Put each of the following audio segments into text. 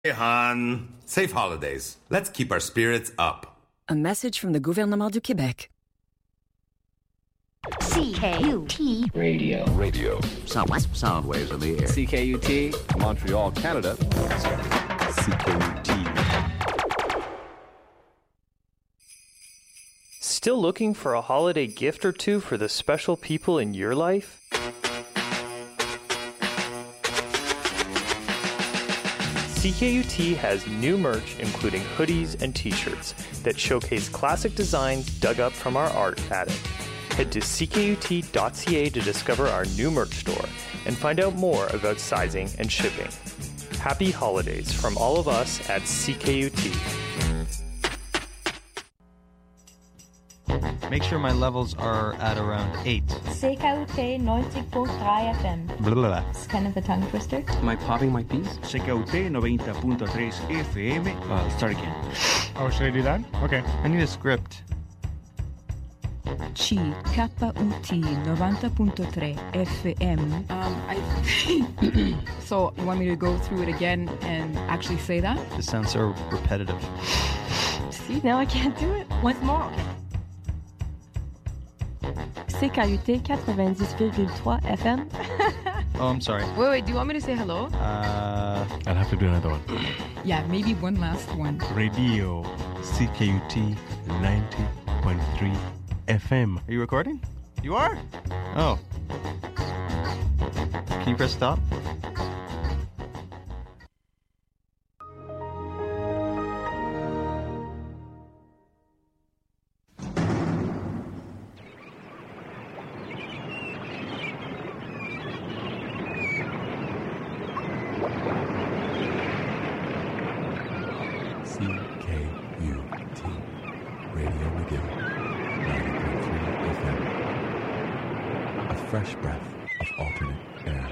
Hey, Han. Safe holidays. Let's keep our spirits up. Un message from the gouvernement du Québec. CKUT Radio. Sound waves in the air. CKUT, Montreal, Canada. CKUT. Still looking for a holiday gift or two for the special people in your life? CKUT has new merch including hoodies and t-shirts that showcase classic designs dug up from our art attic. Head to ckut.ca to discover our new merch store and find out more about sizing and shipping. Happy holidays from all of us at CKUT. Make sure my levels are at around 8. CKUT 90.3 FM. Blah, blah, blah. It's kind of a tongue twister. Am I popping my piece? CKUT 90.3 FM. Start again. Oh, should I do that? Okay. I need a script. CKUT 90.3 FM. So you want me to go through it again and actually say that? This sounds so repetitive. See, now I can't do it. Once more, okay. CKUT 90.3 FM. Oh, I'm sorry. Wait, do you want me to say hello? I'll have to do another one. Yeah, maybe one last one. Radio CKUT 90.3 FM. Are you recording? You are? Oh. Can you press stop? Fresh breath of alternate air.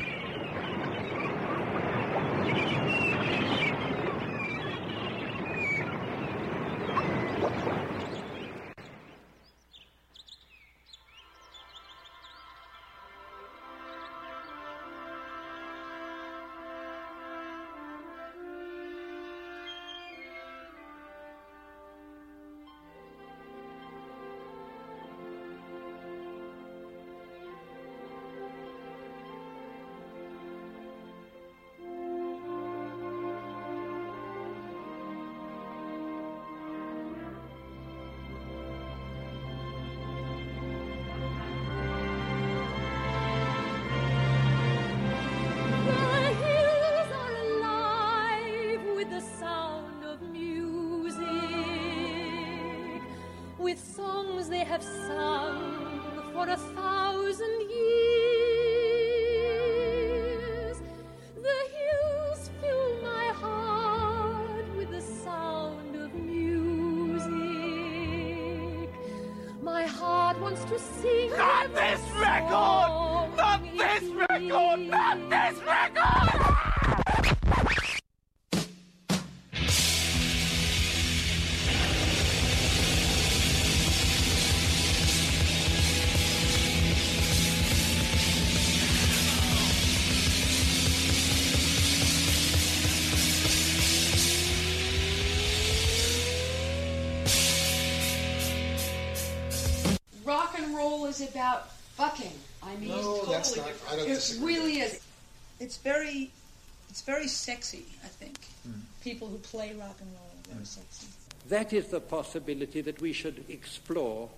Rock and roll is about fucking. I mean, no, that's not. I don't disagree. It really is. It's very sexy. I think people who play rock and roll are very sexy. That is the possibility that we should explore.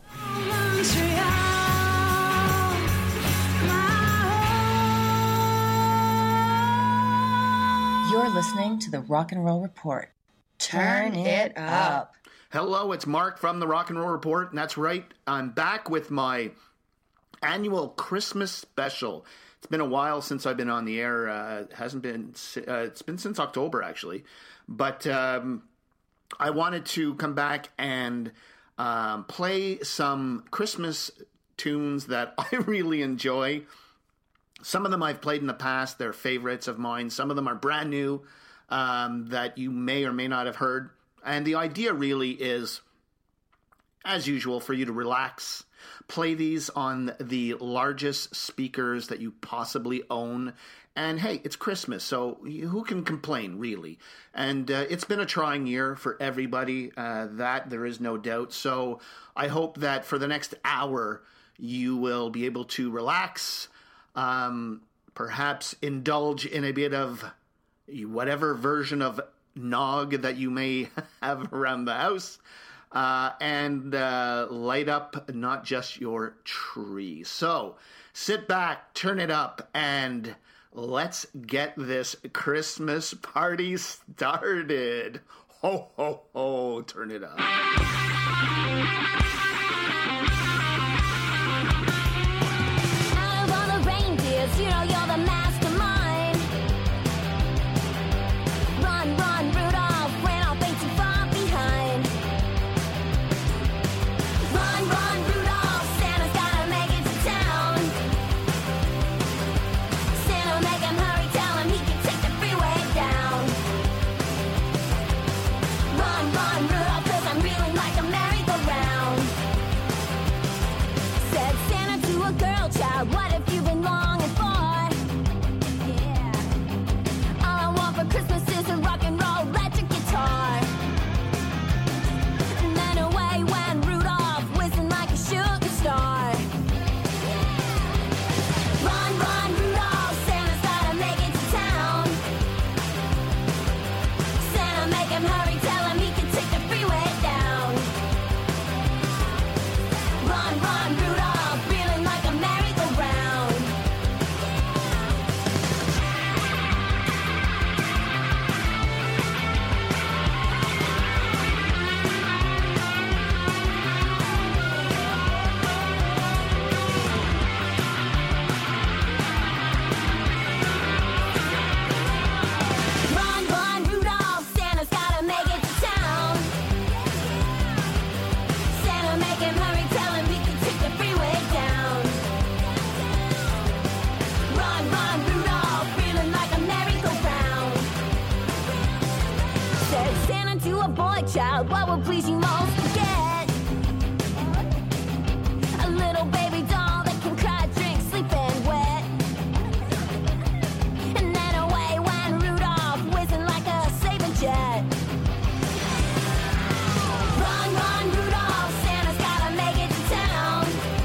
You're listening to the Rock and Roll Report. Turn it up. Hello, it's Mark from the Rock and Roll Report, and that's right, I'm back with my annual Christmas special. It's been a while since I've been on the air. It's been since October, actually. But I wanted to come back and play some Christmas tunes that I really enjoy. Some of them I've played in the past. They're favorites of mine. Some of them are brand new that you may or may not have heard. And the idea really is, as usual, for you to relax Play these on the largest speakers that you possibly own. And hey, it's Christmas, so who can complain, really? And it's been a trying year for everybody, that there is no doubt. So I hope that for the next hour, you will be able to relax, perhaps indulge in a bit of whatever version of nog that you may have around the house, and light up not just your tree. So sit back, turn it up, and let's get this Christmas party started. Ho, ho, ho, turn it up. Out of all the reindeers, you know you're the mastermind. Run, run, Rudolph, Randolph ain't too far behind. Run, run, Rudolph, Santa's gotta make it to town. Santa, make him hurry, tell him he can take the freeway down. Run, run, Rudolph, 'cause I'm reeling like a merry-go-round. Said Santa to a girl child, what have you been longing for? Yeah. All I want for Christmas is a rock and roll electric guitar. And then away went Rudolph, whizzing like a shooting star. Run, run, Rudolph, Santa's gotta make it to town. Santa, make him hurry, tell him he can take the freeway down. Run, run, Rudolph, reeling like a merry-go-round. Run, run, Rudolph, Santa's gotta make it to town. Santa, make him hurry, tell him he can take the freeway down. Run, run, Rudolph, feeling like a merry-go-round. Said Santa to a boy child, what will please you most to get? A little baby doll that can cry, drink, sleep, and wet. And then away went Rudolph, whizzing like a Sabre jet. Run, run, Rudolph, Santa's gotta make it to town.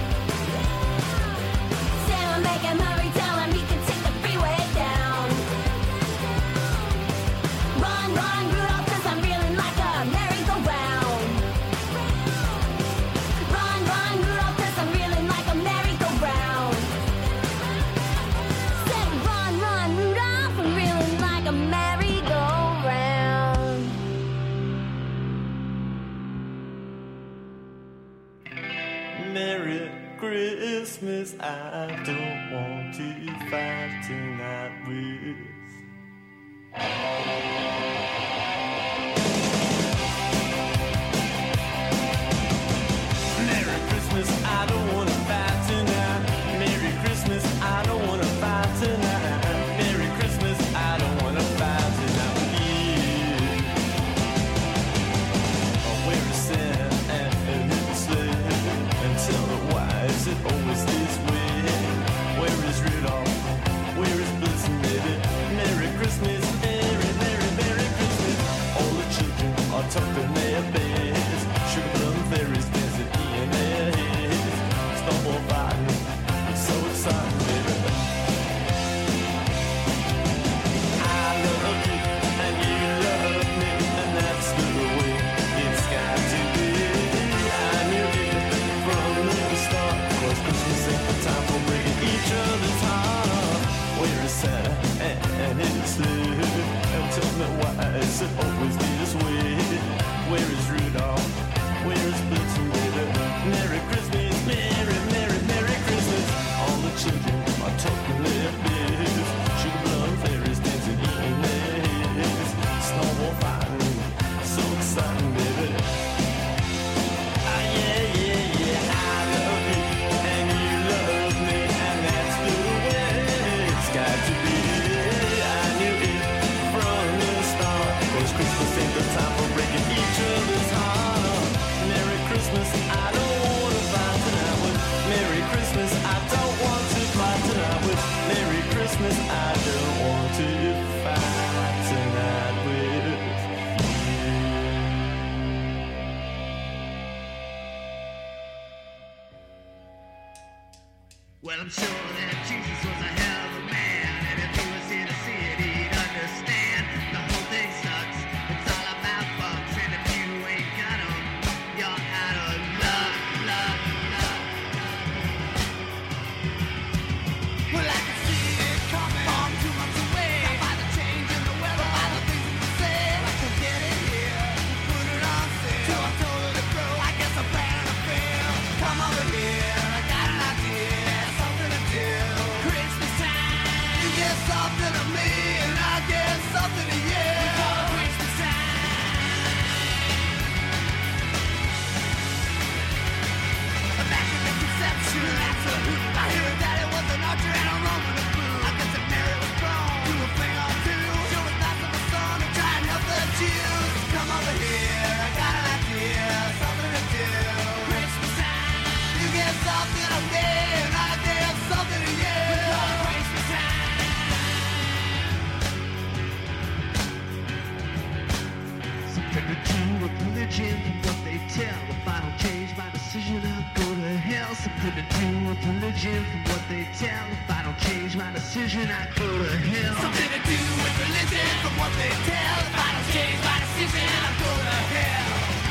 Santa, make him hurry, tell him he can take the freeway down. Run, run, Rudolph, 'cause I'm reeling like a merry-go-round. Run, run, Rudolph, 'cause I'm reeling like a merry-go-round. Said run, run, Rudolph, I'm reeling like a merry-go-round. Merry Christmas, I don't want to fight tonight with. Merry Christmas, I don't want to fight tonight. Merry Christmas, I don't want to fight tonight. Merry Christmas, I don't want to fight tonight with you. Where is Santa and his sleigh? And tell me why is it always this way? Where is Rudolph? Where is Blitzen, baby? Merry Christmas, Merry, Merry, Merry Christmas. All the children are tucked in their beds. Sugar plum fairies dancing in their heads. Snowball fighting, it's so exciting, baby. I love you and you love me, and that's the way it's got to be. I knew it from the start, 'cause Christmas ain't the time for breaking each other's heart. Where is Santa and his sleigh? And tell me why is it always this way? Where is Rudolph? Where is Blitzen, baby? Merry Christmas, Merry, Merry, Merry Christmas. All the children are talking their biz. Sugar plum fairies dancing in their heads. Snowball fighting, so exciting, baby. Ah, yeah, yeah, yeah. I love you and you love me, and that's the way it's got to be. I knew it from the start, 'cause Christmas ain't the time for breaking each other's heart. Merry Christmas, I don't wanna fight tonight with Well, I'm sure that Jesus was a hell of a man, and if he was here to see it, he'd understand. The whole thing sucks. It's all about bucks, and if you ain't got 'em, you're out of luck. Well, I can see it coming from 2 months away. By the change in the weather, by the things you say. I can get it here, put it on sale. Till I told her to grow, I guess I'm planning to fail. Come over here, I got an idea, something to do. Christmas time, you get something to me, and I get something to you. Christmas time. Immaculate conception, that's a hoot. I hear that it was an archer and a Roman of blue. I guess if Mary was prone to a thing or two, she was nice of a son to try and help the Jews. Come over here, I got an idea, something to do. Christmas time, you get something to me, and I get something to you. Christmas time. Something to do with religion from what they tell. If I don't change my decision, I'll go to hell. Something to do with religion from what they tell. If I don't change my decision, I go to hell. Something to do with religion from what they tell. If I don't change my decision, I go to hell.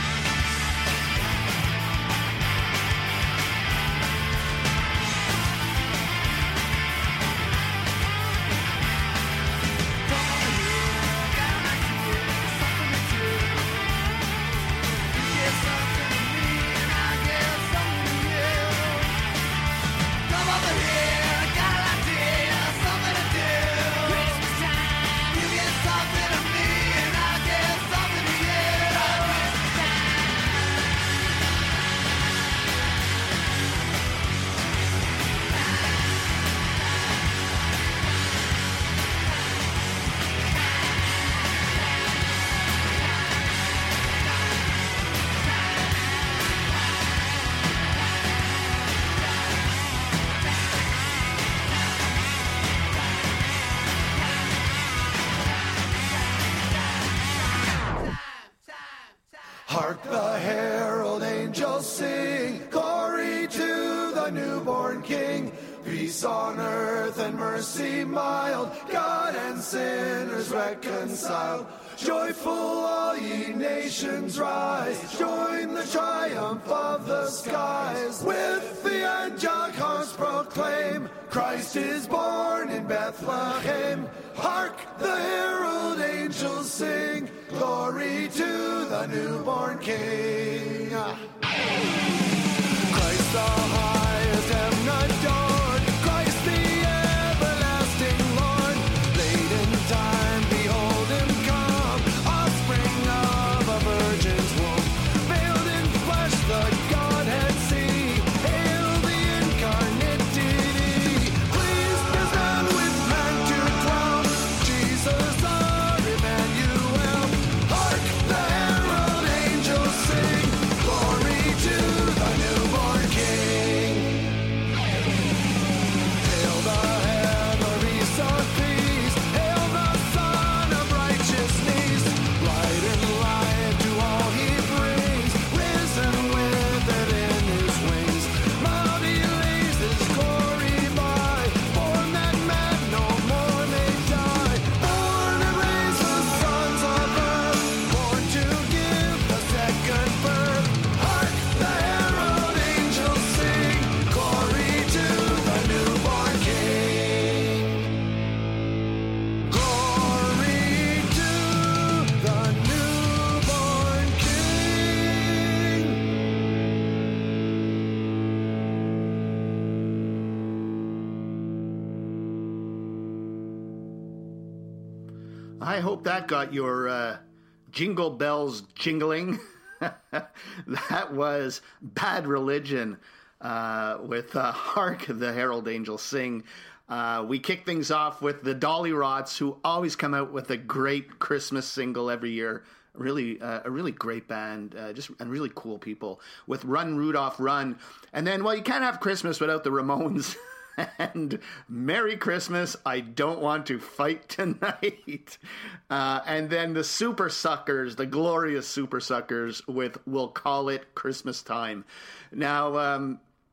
Hark the herald angels sing, glory to the newborn King. Peace on earth and mercy mild, God and sinners reconciled. Joyful all ye nations rise, join the triumph of the skies. With the angelic horns proclaim, Christ is born in Bethlehem. Hark the herald angels sing, glory to the newborn King. Christ the highest heaven adored, Christ the everlasting Lord. Late in time, behold him come, offspring of a virgin's womb. Veiled in flesh, the Godhead see, hail the incarnate deity. Pleased is man with man to dwell, Jesus our Emmanuel. Hark the herald angels sing, glory to the newborn King. Hail the heavenly Son of peace, hail the Son of righteousness. Light and life to all he brings, risen with it in his wings. Mount he lays his glory by, born that man no more may die. Born and raised the sons of earth, born to give the second birth. Hark the herald angels sing, glory to the newborn King. Glory to the newborn King. I hope that got your jingle bells jingling. That was Bad Religion with Hark the Herald Angels Sing. We kick things off with the Dolly Rots, who always come out with a great Christmas single every year. Really, a really great band, and really cool people with Run Rudolph Run. And then, well, you can't have Christmas without the Ramones. And Merry Christmas, I Don't Want to Fight Tonight. And then the Super Suckers, the glorious Super Suckers with We'll Call It Christmas Time. Now,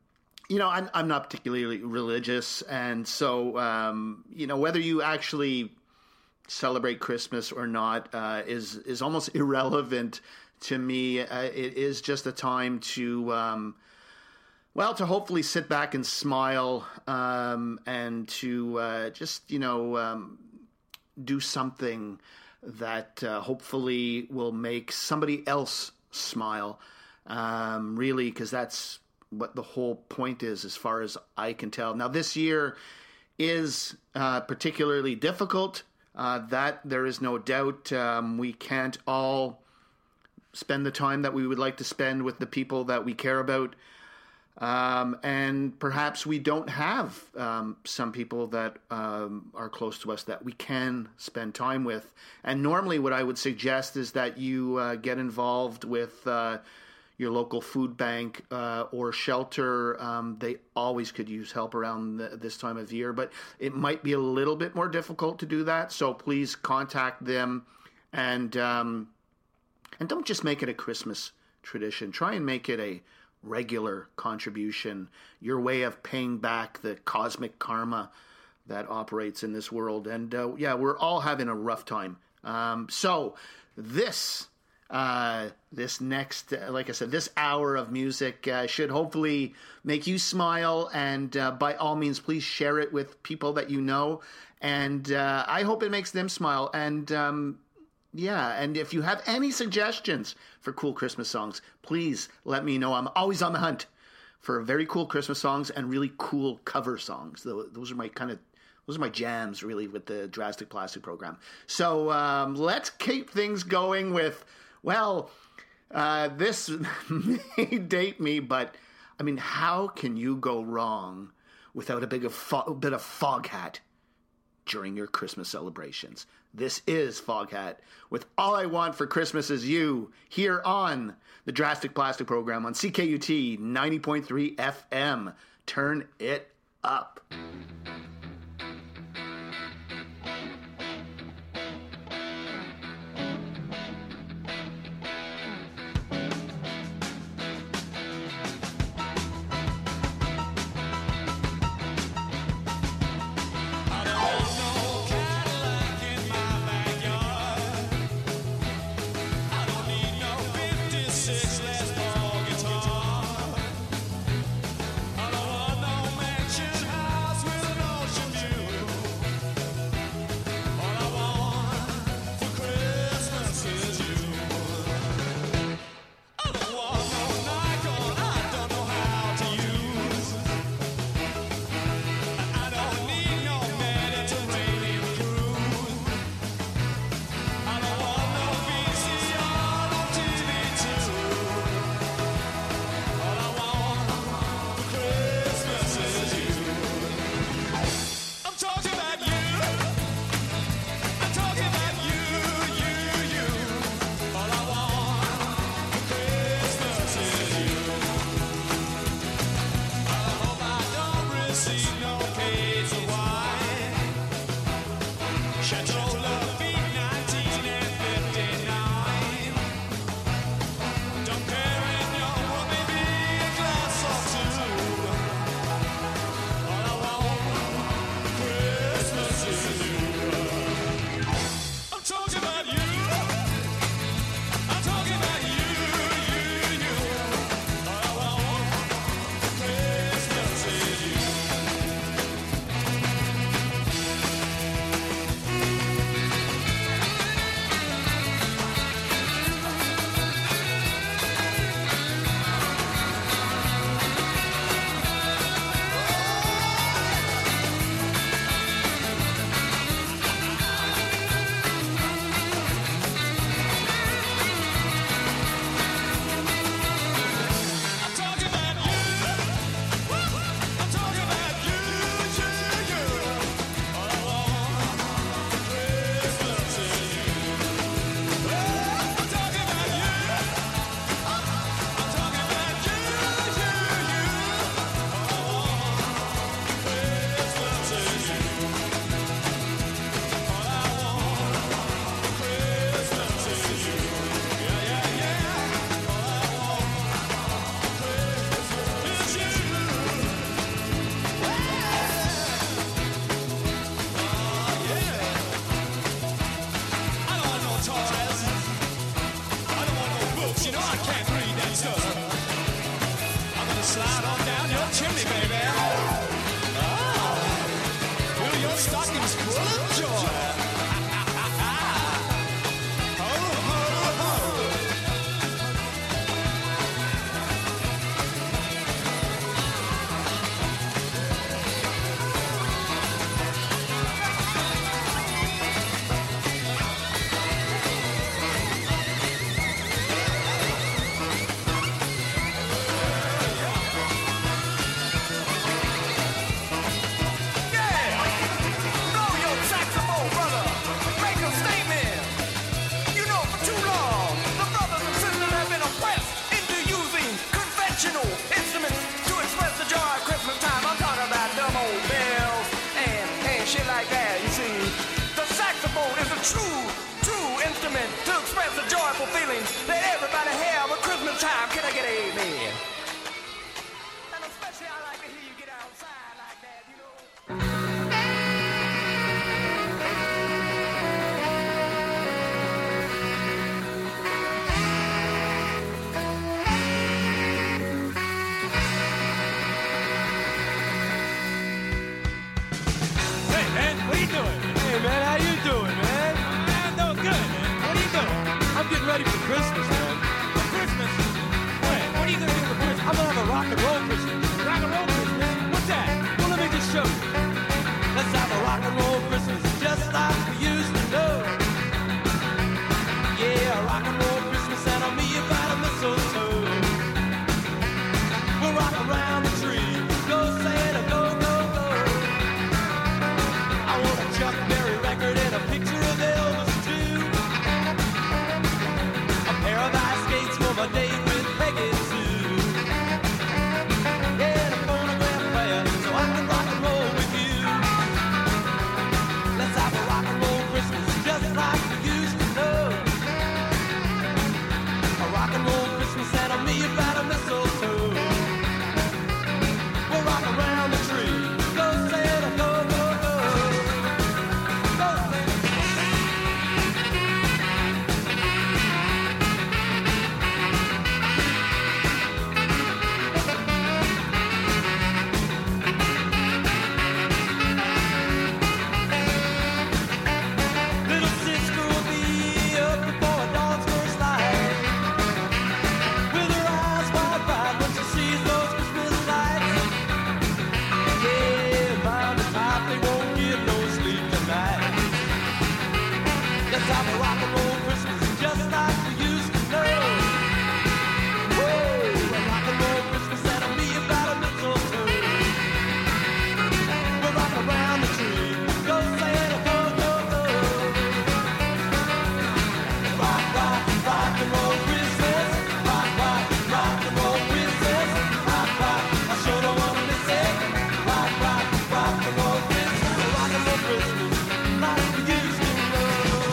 I'm not particularly religious, and so whether you actually celebrate Christmas or not is almost irrelevant to me. It is just a time to to hopefully sit back and smile, and to just do something that hopefully will make somebody else smile. Really, because that's what the whole point is, as far as I can tell. Now, this year is particularly difficult. That there is no doubt. We can't all spend the time that we would like to spend with the people that we care about. And perhaps we don't have some people that are close to us that we can spend time with. And normally what I would suggest is that you get involved with your local food bank or shelter. They always could use help around this time of year, but it might be a little bit more difficult to do that. So please contact them, and don't just make it a Christmas tradition. Try and make it a regular contribution, your way of paying back the cosmic karma that operates in this world. And we're all having a rough time. So this next, like I said, this hour of music should hopefully make you smile. And by all means, please share it with people that you know. And I hope it makes them smile. And and if you have any suggestions for cool Christmas songs, please let me know. I'm always on the hunt for very cool Christmas songs and really cool cover songs. Those are my jams, really, with the Drastic Plastic program. So let's keep things going with, this may date me, but I mean, how can you go wrong without a bit of Foghat during your Christmas celebrations? This is Foghat with All I Want for Christmas Is You, here on the Drastic Plastic program on CKUT 90.3 FM. Turn it up. House with an ocean course, you know I can't read that stuff. I'm gonna slide on down your chimney, baby. Fill your stockings full of joy. Ho, ho, ho. Instruments to express the joy of Christmas time. I'm talking about dumb old bells and shit like that, you see. The saxophone is a true instrument to express the joyful feelings that everybody have at Christmas time. Can I get an amen? And especially I like to hear you get outside like that, you know. What are you doing? Hey, man, how you doing, man? I'm doing good, man. What are you doing? I'm getting ready for Christmas, man. For Christmas? When? What are you gonna do for Christmas? I'm gonna have a rock and roll Christmas. Rock and roll Christmas? What's that? Well, let me just show you. Let's have a rock and roll Christmas just like we used to know. Yeah, a rock and roll Christmas and on me about a mistletoe. We'll rock around the tree. Go Santa, go, go, go. I want a Chuck Berry record and a picture of Elvis too. A pair of ice skates for my date with Peggy Sue. Yeah, and a phonograph player so I can rock and roll with you. Let's have a rock and roll Christmas just like we used to know. A rock and roll Christmas and on me about a mistletoe. We'll rock around the tree. Go Santa, go, go, go. Little sister will be up before dawn's first light, with her eyes wide wide when she sees those Christmas lights. Yeah, mom and pop, they won't get no sleep tonight. Let's have a rock and roll Christmas just like we used to know. Whoa, a rock and roll Christmas and on me about a mistletoe. We'll rock around the tree. Go Santa, go, go, go. Rock, rock, rock and roll Christmas. Rock, rock, rock and roll Christmas. Rock, rock, I sure don't wanna miss it. Rock, rock, rock and roll Christmas. Rock and roll Christmas like we used to know.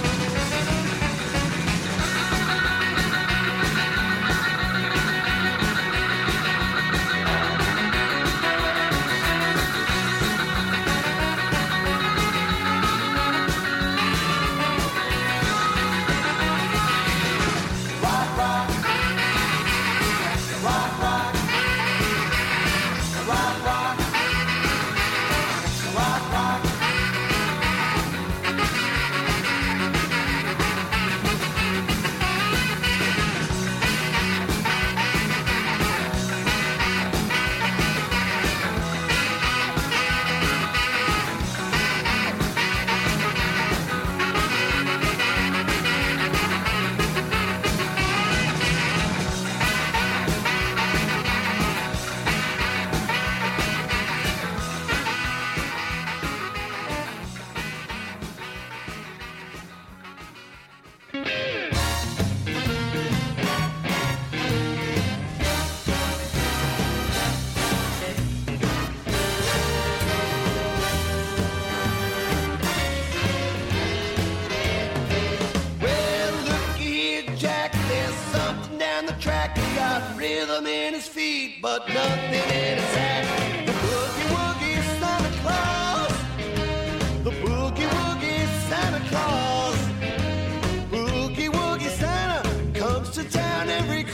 Rock, rock, rock, rock, rock, rock, rock, rock. Well, looky here, Jack, there's something down the track. He got rhythm in his feet, but nothing in his hat. The boogie woogie Santa Claus. The boogie woogie Santa Claus. Boogie woogie Santa comes to town every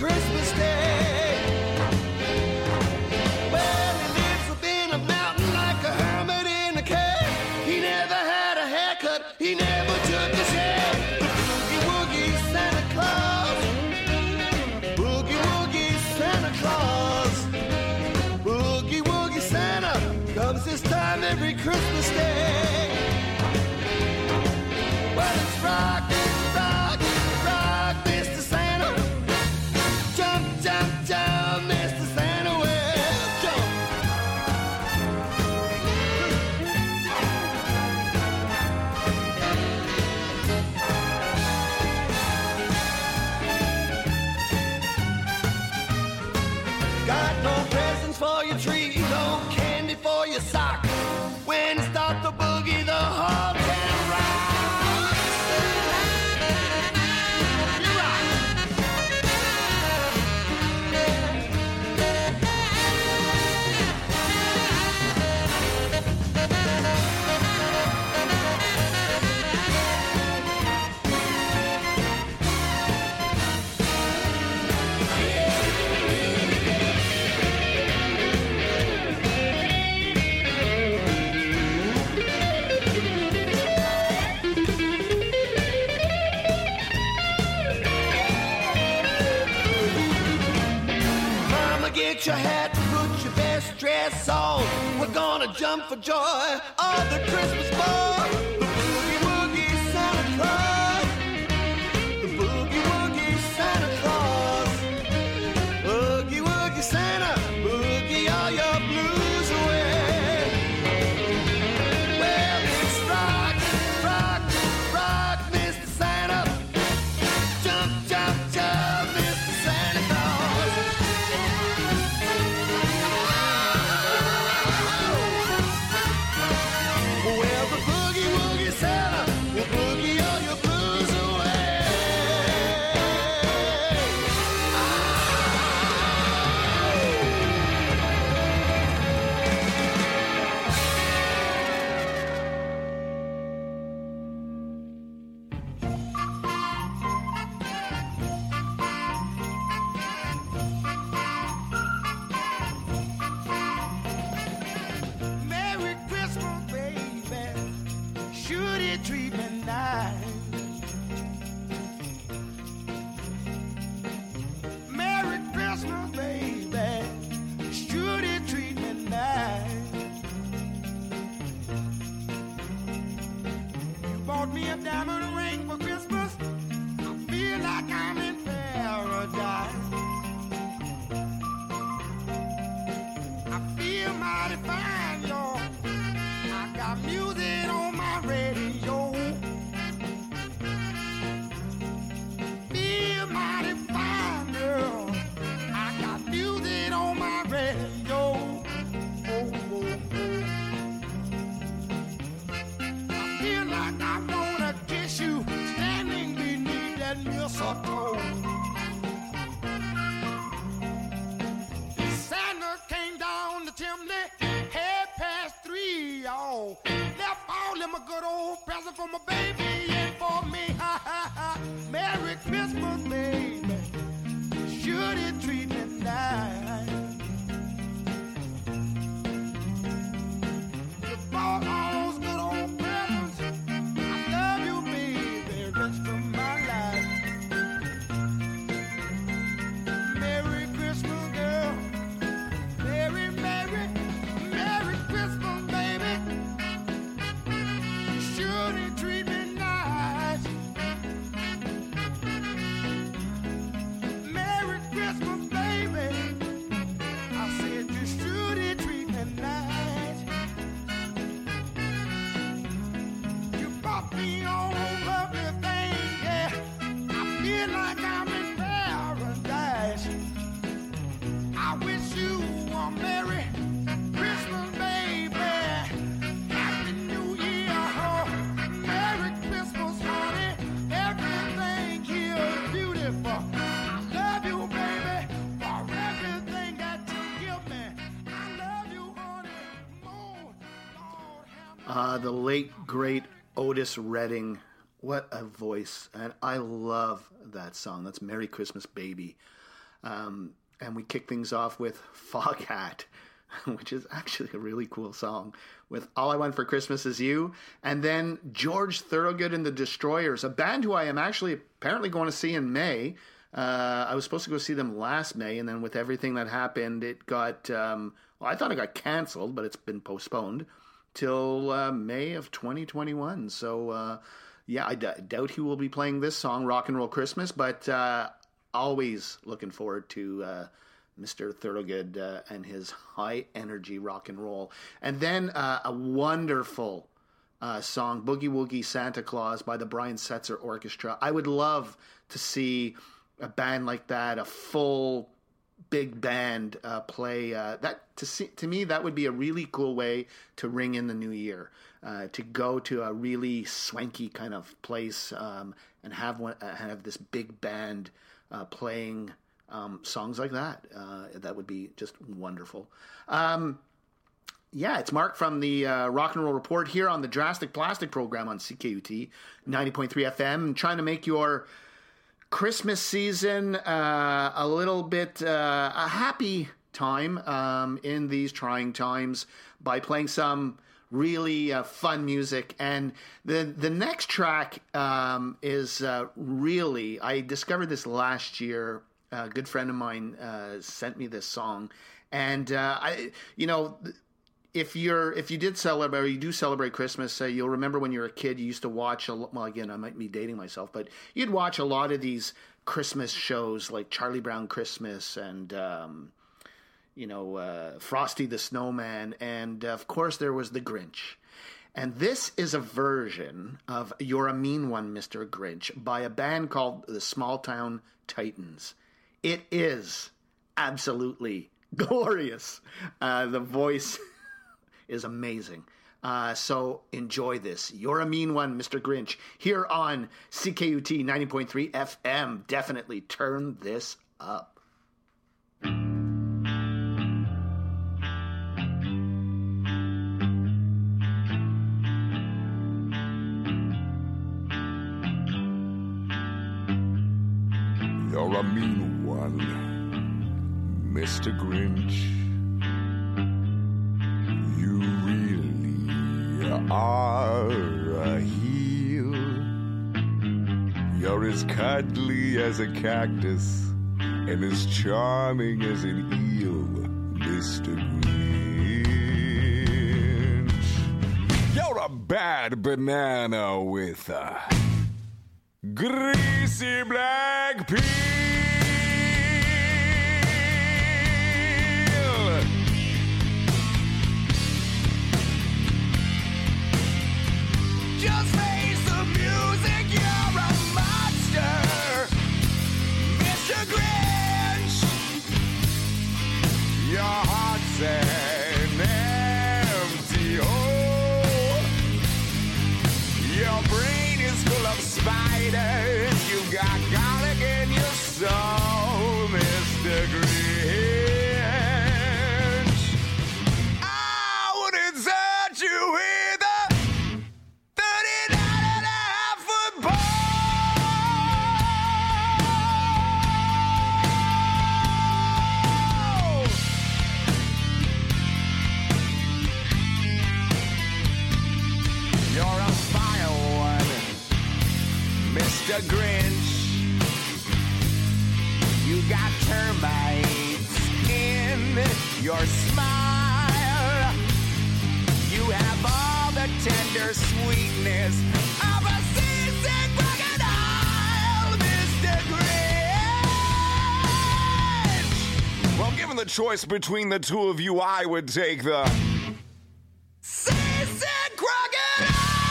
Get your hat, put your best dress on. We're gonna jump for joy on the Christmas ball. The boogie woogie Santa Claus. The boogie woogie Santa Claus. Boogie woogie Santa, boogie all your blues away. Well, it's rock, rock, rock, Mr. Santa. Jump, jump, jump, Mr. Santa Claus. Well, the boogie woogie Santa will boogie all your blues away. Merry Christmas, baby. Should he treat me nice? Merry Christmas, baby. Should he treat me nice? You bought me a diamond ring for Christmas. I feel like I'm in paradise. I feel mighty fine, y'all. I got music on my radio. Feel mighty fine, girl. I got music on my radio. Oh, oh, oh. I feel like I wanna kiss you standing beneath that mistletoe. Santa came down the chimney, 3:30, y'all. Left all them a good old present for my baby and for me. Ha ha ha. Merry Christmas, baby. Should he treat me nice? You bought all those good old presents. I love you, baby, rest of my life. Merry Christmas, girl. Merry, Merry, Merry Christmas, baby. Should he treat me nice? Merry Christmas, baby. I said you should he treat me nice. You bought me all lovely things, yeah. I feel like I'm in paradise. I wish you a Merry Christmas, baby. Happy New Year, huh? Merry Christmas, honey. Everything here is beautiful. I love you, baby, for everything that you give me. I love you, honey, more, Lord. The late, great Otis Redding. What a voice. And I love that song. That's Merry Christmas, Baby. And we kick things off with Foghat, which is actually a really cool song, with All I Want for Christmas Is You. And then George Thorogood and the Destroyers, a band who I am actually apparently going to see in May. I was supposed to go see them last May, and then with everything that happened, it got, well, I thought it got canceled, but it's been postponed till May of 2021. So, yeah, I doubt he will be playing this song, Rock and Roll Christmas, but always looking forward to Mr. Thorogood and his high-energy rock and roll. And then a wonderful song, Boogie Woogie Santa Claus by the Brian Setzer Orchestra. I would love to see a band like that, a full big band play that. To me, that would be a really cool way to ring in the new year. To go to a really swanky kind of place and have this big band playing songs like that. That would be just wonderful. Yeah, it's Mark from the Rock and Roll Report here on the Drastic Plastic program on CKUT 90.3 FM, trying to make your Christmas season a little bit a happy time in these trying times by playing some really fun music. And the next track is really, I discovered this last year A good friend of mine sent me this song, and if you did celebrate, or you do celebrate Christmas, you'll remember when you were a kid, you used to watch well, again, I might be dating myself, but you'd watch a lot of these Christmas shows like Charlie Brown Christmas and Frosty the Snowman, and of course there was the Grinch. And this is a version of You're a Mean One, Mr. Grinch by a band called the Small Town Titans. It is absolutely glorious. The voice is amazing. So enjoy this. You're a Mean One, Mr. Grinch, here on CKUT 90.3 FM. Definitely turn this up. You're a mean one, Mr. Grinch. You really are a heel. You're as cuddly as a cactus and as charming as an eel, Mr. Grinch. You're a bad banana with a greasy black peel. Just face the music, you're a monster, Mr. Grinch. Your heart's an empty hole. Your brain is full of spiders. You got garlic in your soul, Mr. Grinch. I wouldn't touch you with a 39.5-foot pole. You're a vile one, Mr. Grinch. You got termites in your smile. You have all the tender sweetness of a seasick crocodile, Mr. Grinch. Well, given the choice between the two of you, I would take the seasick crocodile.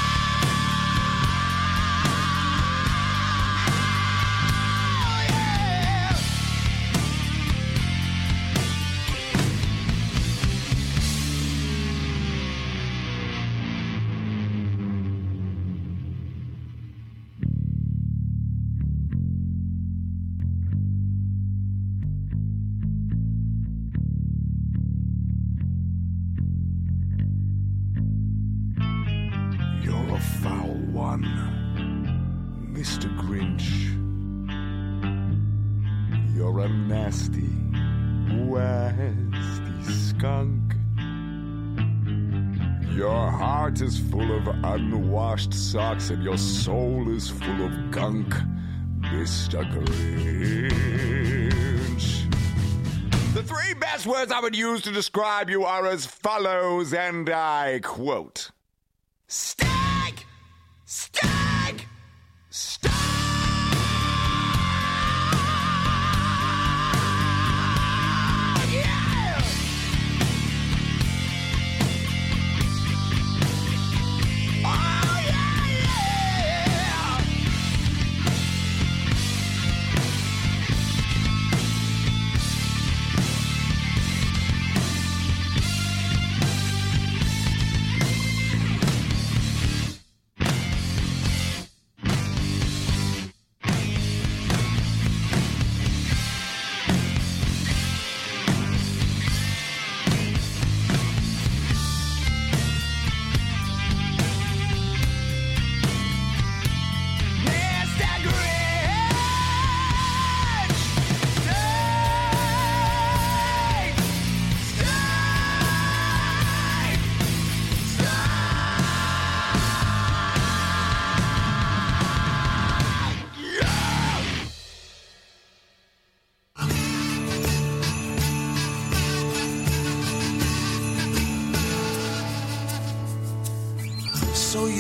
Foul one, Mr. Grinch. You're a nasty, wasty skunk. Your heart is full of unwashed socks and your soul is full of gunk, Mr. Grinch. The three best words I would use to describe you are as follows, and I quote: Stag! Stag! Stag! Yeah! Oh, yeah, yeah!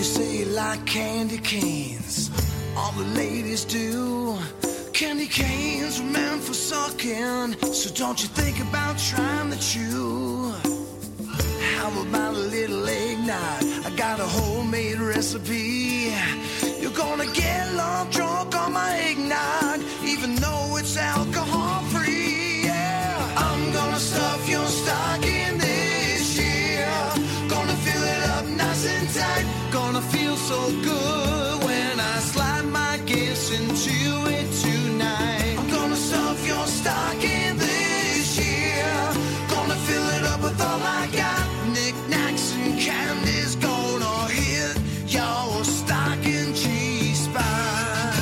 say you like candy canes. All the ladies do. Candy canes were meant for sucking, so don't you think about trying to chew. How about a little eggnog? I got a homemade recipe. You're gonna get love drunk on my eggnog, even though it's alcohol free. Yeah, I'm gonna stuff your stocking this year. Gonna fill it up nice and tight. Gonna feel so good when I slide my gifts into it tonight. I'm gonna stuff your stocking this year. Gonna fill it up with all I got. Knickknacks and candy's gonna hit your stocking G-spot.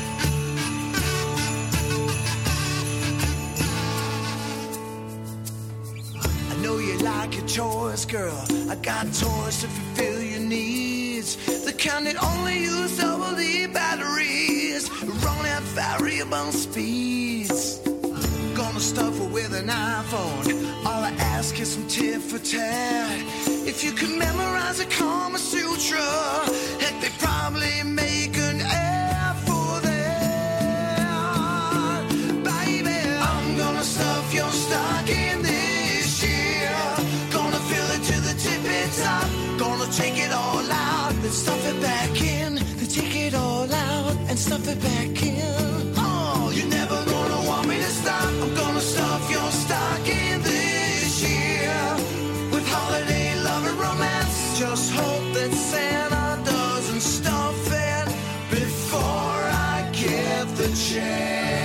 I know you like your toys, girl. I got toys to fulfill your needs. The kind that only use double-D batteries, run at variable speeds. Gonna stuff her with an iPhone. All I ask is some tit for tat. If you could memorize a Kama Sutra, heck, they probably make an F for that. Baby, I'm gonna stuff your stocking this year. Gonna fill it to the tippy top. Gonna take it all out, then stuff it back in. Then take it all out and stuff it back in. Oh, you're never gonna want me to stop. I'm gonna stuff your stocking this year with holiday love and romance. Just hope that Santa doesn't stuff it before I get the chance.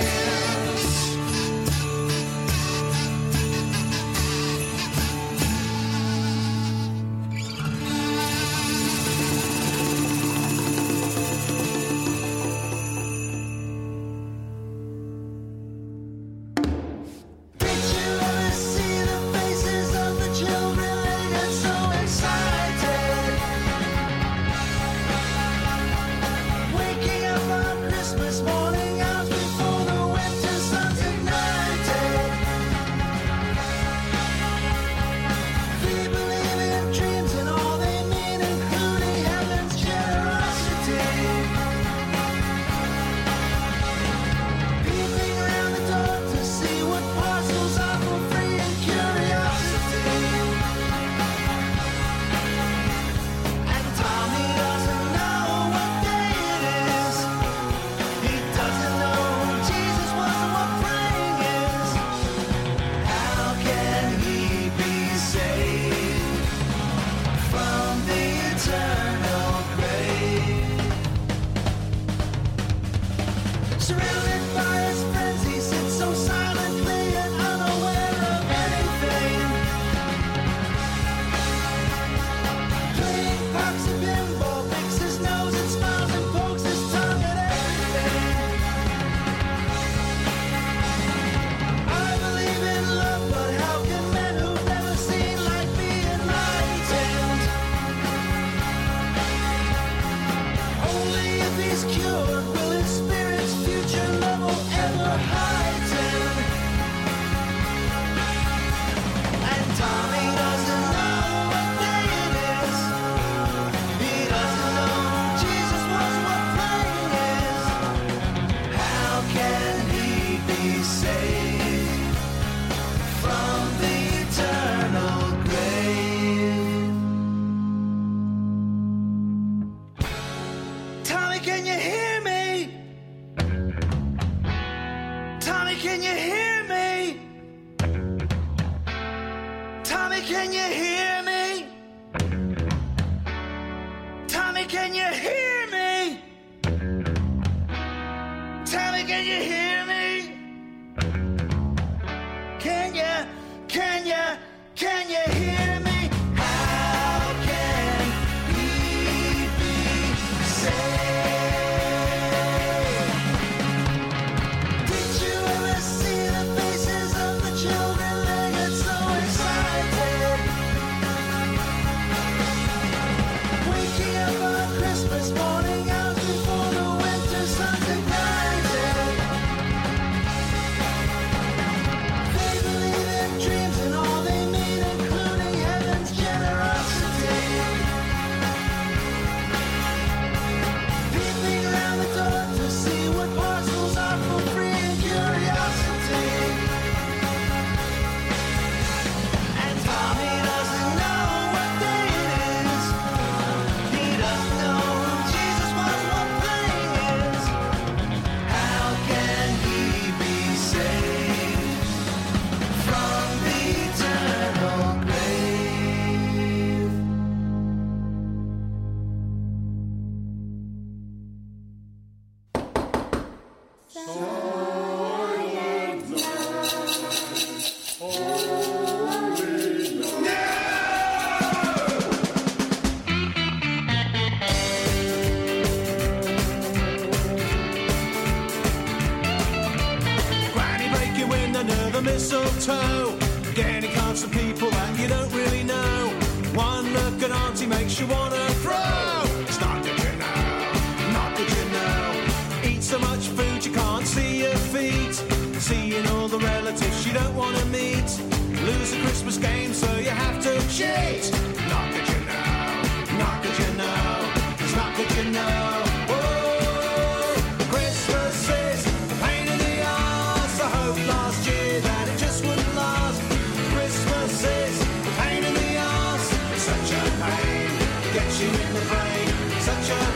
mistletoe, getting cards to people that you don't really know. One look at auntie makes you wanna throw. It's not good you know, not good you know. Eat so much food you can't see your feet. Seeing all the relatives you don't wanna meet. Lose a Christmas game so you have to cheat. Not good you know, not good you know. It's not good you know. Whoa, Christmas is a pain in the arse. I hope last year that it just wouldn't last. Christmas is a pain in the arse. It's such a pain, gets you in the brain. Such a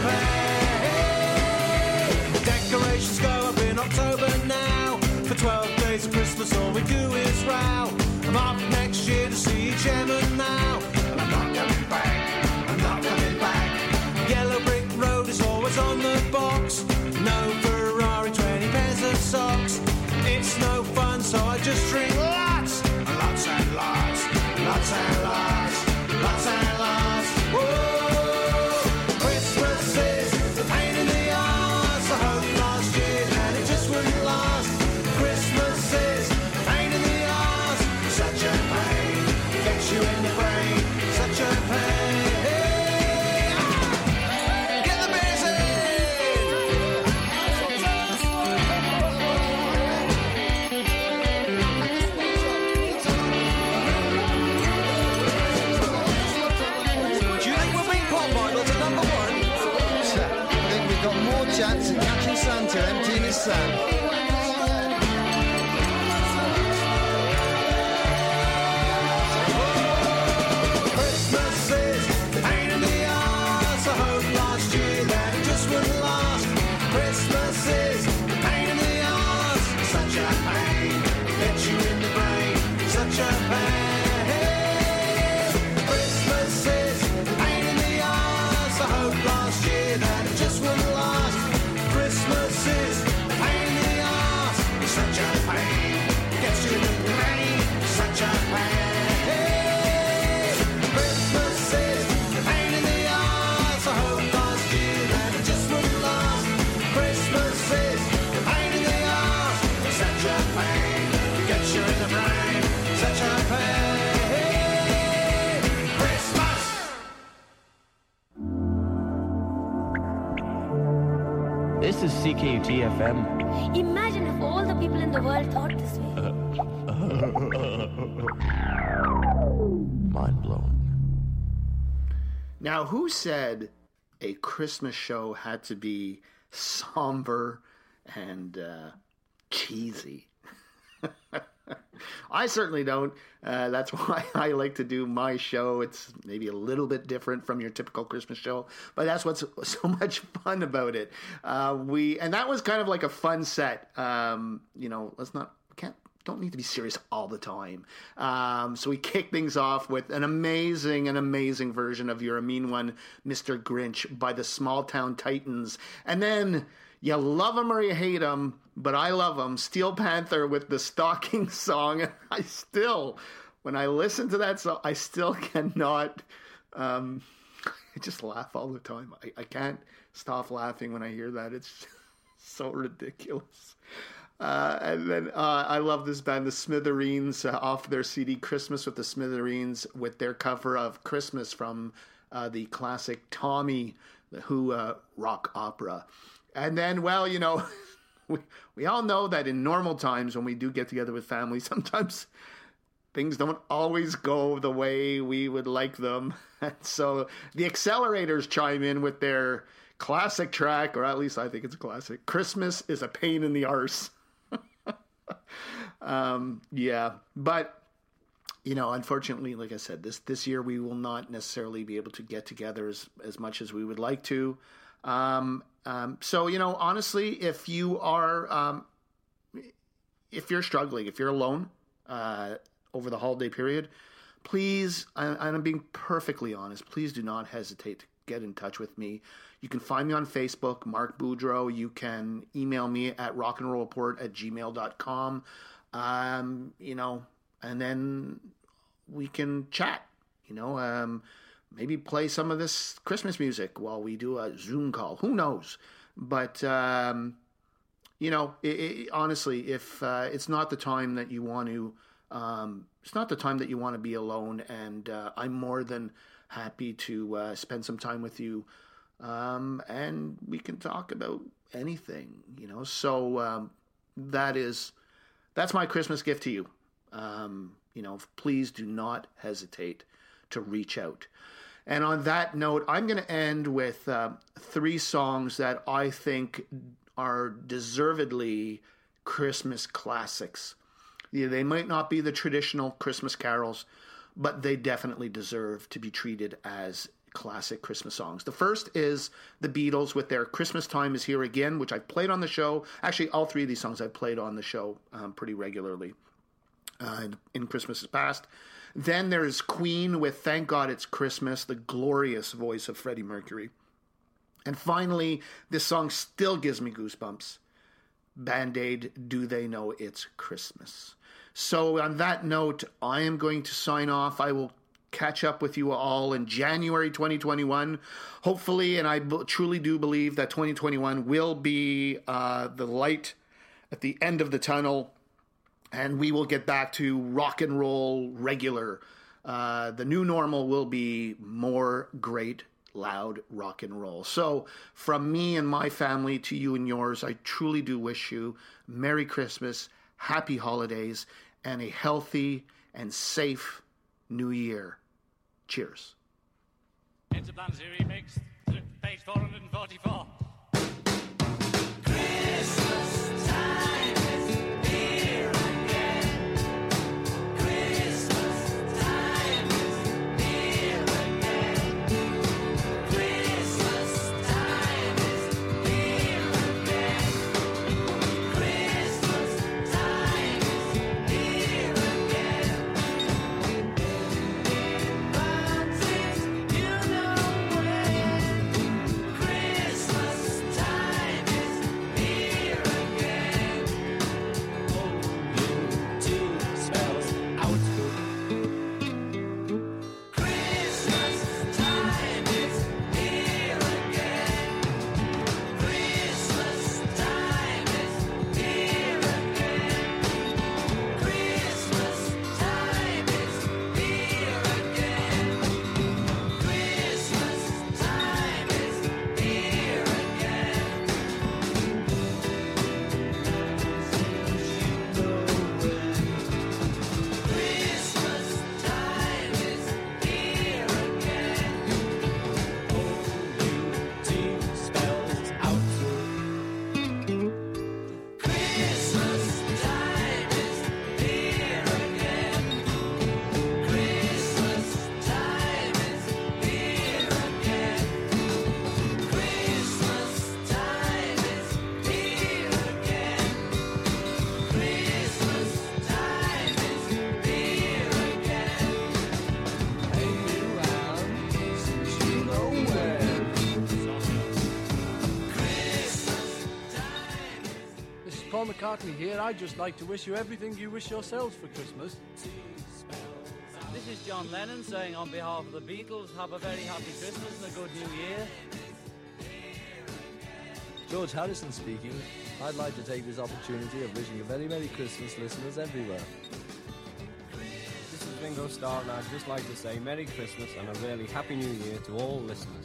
pain. Decorations go up in October now. For 12 days of Christmas all we do is row. I'm off next year to see Gemma now. And I'm not coming back, I'm not coming back. Yellow brick road is always on the box. No Ferrari, 20 pairs of socks. It's no fun, so I just drink lots and lots and lots, lots and lots, lots and lots. Whoa, Christmas is a pain in the arse. I hope last year that it just wouldn't last. Christmas is a pain in the arse. Such a pain, gets you in the brain. Such a pain. Get the beers in. Do you think we'll beat Pop Idol to number one? I think we've got more chance of catching Santa emptying his sack. Christmas is a pain in the arse. I hope last year that it just wouldn't last. Christmas is a pain in the arse. Such a pain, gets you in the brain. Such a pain. Christmas is a pain in the arse. I hope last year that it just wouldn't last. Christmas is a pain in the arse. Such a pain, gets you in the brain. Such a pain. Christmas is a pain in the arse. I hope last year that it just wouldn't last. Christmas is a pain in the arse. Such a pain, gets you in the brain. Such a pain. Christmas. This is CKUT FM. Imagine if all the people in the world thought this way. Mind blowing. Now, who said a Christmas show had to be somber and cheesy? I certainly don't. That's why I like to do my show. It's maybe a little bit different from your typical Christmas show, but that's what's so much fun about it. And that was kind of like a fun set. Don't need to be serious all the time. So we kick things off with an amazing version of You're a Mean One, Mr. Grinch by the Small Town Titans. And then you love them or you hate them, but I love them. Steel Panther with the Stocking Song. And when I listen to that song, I still cannot, I just laugh all the time. I can't stop laughing when I hear that. It's so ridiculous. And then I love this band, the Smithereens, off their CD Christmas with the Smithereens, with their cover of Christmas from the classic Tommy, the Who rock opera. And then, well, we all know that in normal times when we do get together with family, sometimes things don't always go the way we would like them. And so the Accelerators chime in with their classic track, or at least I think it's a classic, Christmas is a Pain in the Arse. Yeah, but unfortunately, like I said, this year we will not necessarily be able to get together as much as we would like to. So honestly, if you are, if you're struggling, if you're alone, over the holiday period, please, and I'm being perfectly honest, please do not hesitate to get in touch with me. You can find me on Facebook, Mark Boudreau. You can email me at rockandrollreport@gmail.com. And then we can chat, maybe play some of this Christmas music while we do a Zoom call. Who knows? But, honestly, if it's not the time that you want to, it's not the time that you want to be alone, and I'm more than happy to spend some time with you, and we can talk about anything, So that's my Christmas gift to you. Please do not hesitate to reach out. And on that note, I'm going to end with 3 songs that I think are deservedly Christmas classics. They might not be the traditional Christmas carols, but they definitely deserve to be treated as classic Christmas songs. The first is the Beatles with their Christmas Time Is Here Again, which I've played on the show. Actually, all 3 of these songs I've played on the show pretty regularly in Christmas past. Then there's Queen with Thank God It's Christmas, the glorious voice of Freddie Mercury. And finally, this song still gives me goosebumps. Band-Aid, Do They Know It's Christmas? So on that note, I am going to sign off. I will catch up with you all in January 2021. Hopefully, and I truly do believe that 2021 will be the light at the end of the tunnel, and we will get back to rock and roll regular. The new normal will be more great, loud rock and roll. So from me and my family to you and yours, I truly do wish you Merry Christmas, Happy Holidays, and a healthy and safe New Year. Cheers. Interplanetary Remix, page 444. Christmas time is here again. Christmas time is here again. Christmas time is here again. Christmas time is here again. You know when Christmas time is here again. Oh, you two spells out. Christmas time is here again. Christmas time is here again. Christmas time is here again. Christmas time is here again. Christmas time is here again. O-U-T spells out. Christmas time is here again. Christmas time is here again. Christmas time is here again. Christmas time is here again. Hey, you out, since you know when. Christmas time is. This is Paul McCartney here. I'd just like to wish you everything you wish yourselves for Christmas. This is John Lennon saying on behalf of the Beatles, have a very happy Christmas and a good New Year. George Harrison speaking. I'd like to take this opportunity of wishing a very Merry Christmas, listeners everywhere. This is Ringo Starr, and I'd just like to say Merry Christmas and a really Happy New Year to all listeners.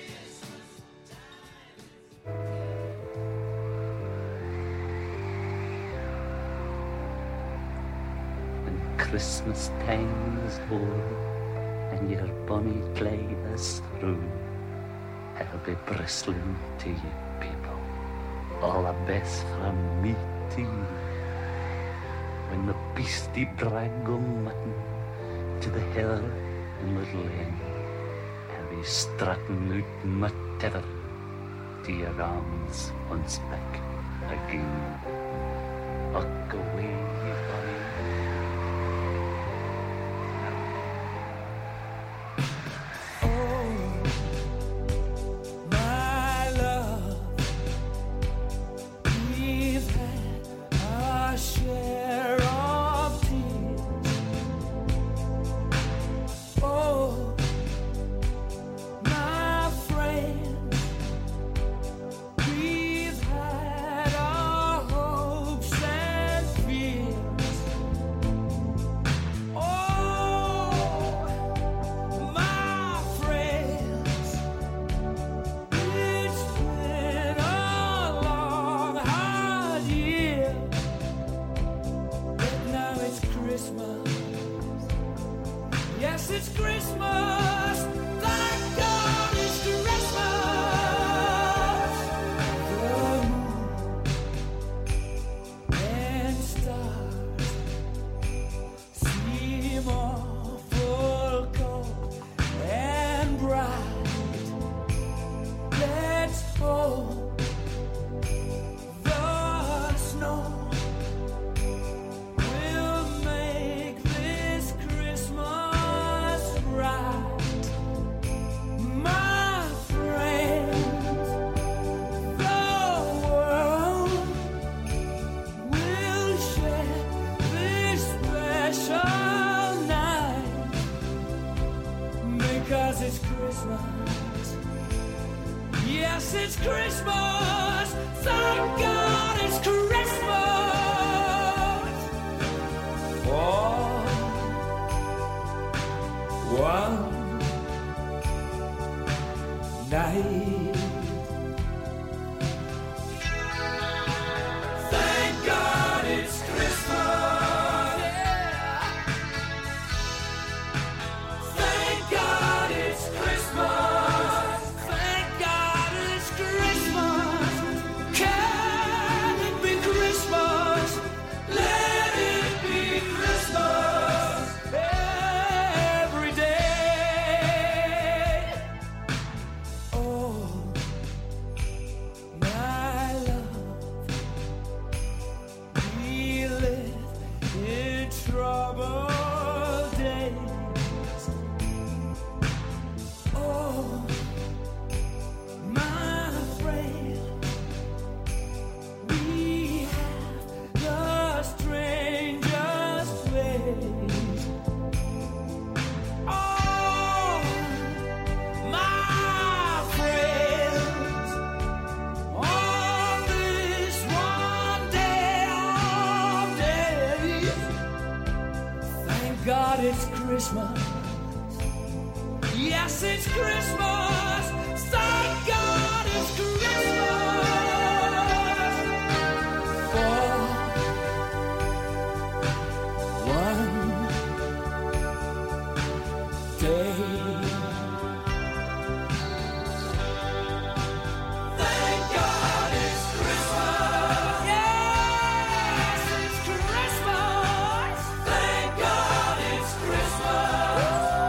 When Christmas time is o'er and your bonny clay is through, I'll be bristling to you, people. All the best from me to you. When the beastie drag go mutton to the hill in Little Inn, I'll be strutting out my tether to your arms once back again. Look away, you bonny. My love, we've had our share of tears. Oh, my friend, we've had our Christmas. Yes, it's Christmas. Thank God it's Christmas. The moon and stars seem awful cold and bright. Let's hope the snow will make this Christmas right. My friends, the world will share this special night because it's Christmas. Yes, it's Christmas. Thank God it's Christmas. For one night. Thank God it's Christmas. Thank God it's Christmas. Thank God it's Christmas. Can it be Christmas? Let it be Christmas every day. Oh, my love, we live in troubled days. Oh, my friend, we have the strangest ways. Oh, my friends, on this one day of days, thank God it's Christmas. Yes, it's Christmas. Thank God it's Christmas. For one day. Thank God it's Christmas. Yes, it's Christmas. Thank God it's Christmas.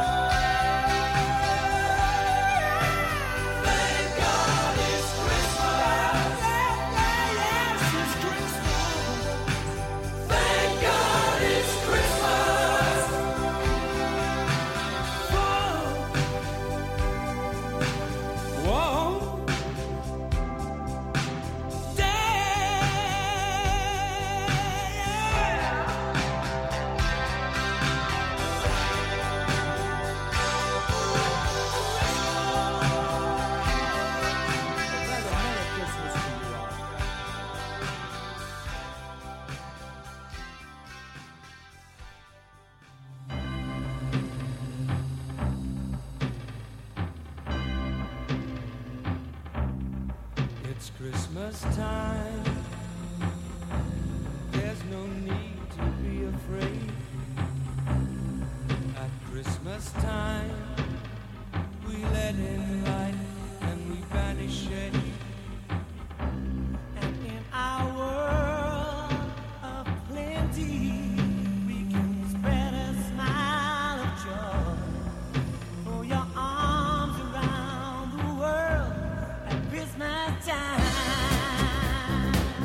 Thank God it's Christmas. Yes, it's Christmas. Thank God it's Christmas. Whoa. It's Christmas time. There's no need to be afraid. At Christmas time, we let in light and we banish shade. And in our world of plenty, we can spread a smile of joy. Throw your arms around the world at Christmas time.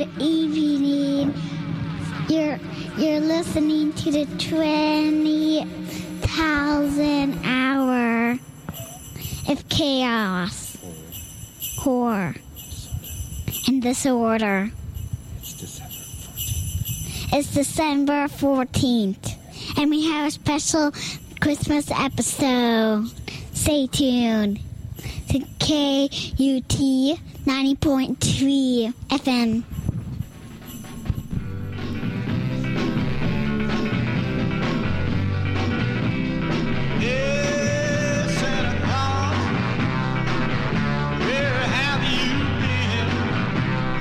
Good evening. You're listening to the 20,000 hour of chaos, horror, and disorder. It's December 14th, and we have a special Christmas episode. Stay tuned to KUT 90.3 FM.